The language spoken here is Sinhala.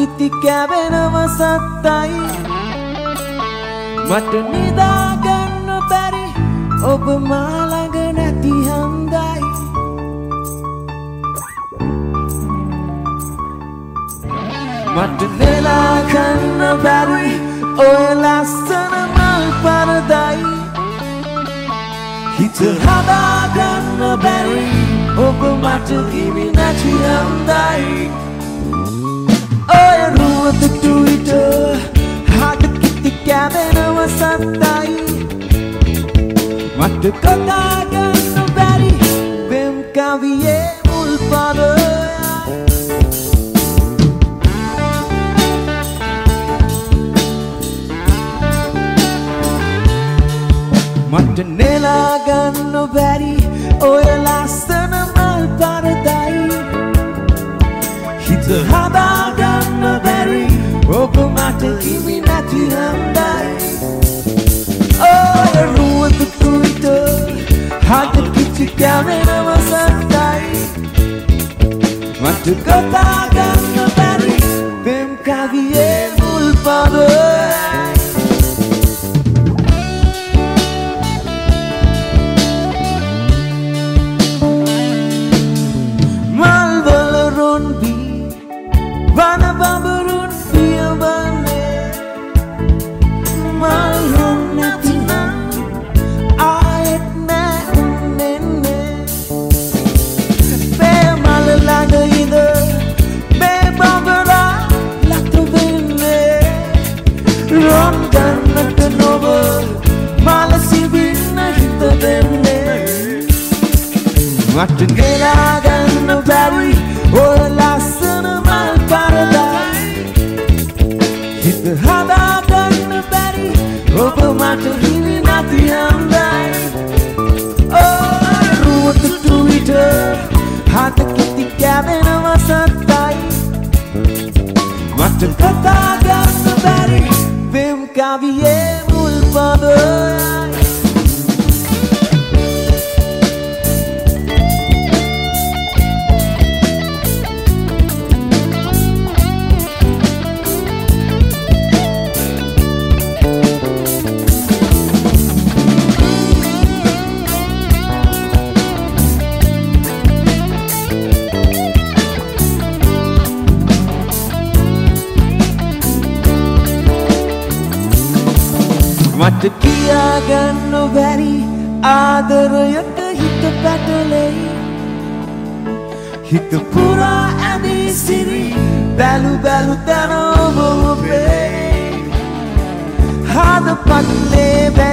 කිති කැවෙනව සත්තයි මට නිදාගන්න බැරි ඔබ මා ළඟ නැති හන්දයි මට නෙලාගන්න බැරි ඔය ලස්සන මල් පරදයි හිත හදාගන්න බැරි ඔබ මට හිමි නැති හන්දයි ඔය රුවතට හද කිති කැවෙනව සත්තයි මට කතාගන්න බැරි වෙම් කවියේ මුල් පදයයි මට නෙලාගන්න බැරි ඔය ලස්සන මල් පරදයි හිත හදාගන්න බැරි ඔබ මට හිමි නැති හන්දයි ඔය රුවතට හද කිචි කැවෙනව සත්තයි මට කතාගන්න බැරි වෙම් කවියේ මුල් පදයයි Vana bamburun piyavane malhum natina ayet na unnenne be malalaga ida be bambura latuvenne ron gannat nova malasi binna hitadenne mat gela ganna bari oh lasana mal paradise hit hadaganna bari oba mata himi nathi handai oh ruwattu ita hada kitti kævenawa sattai mata kataganna bari vem kaviye mul padayai මට කියාගන්න බැරි ආදරයට හිත පැටලෙයි හිත පුරා ඇදී සිරි බැලු තැන ඔබ ඔබේ හද පල්ලේ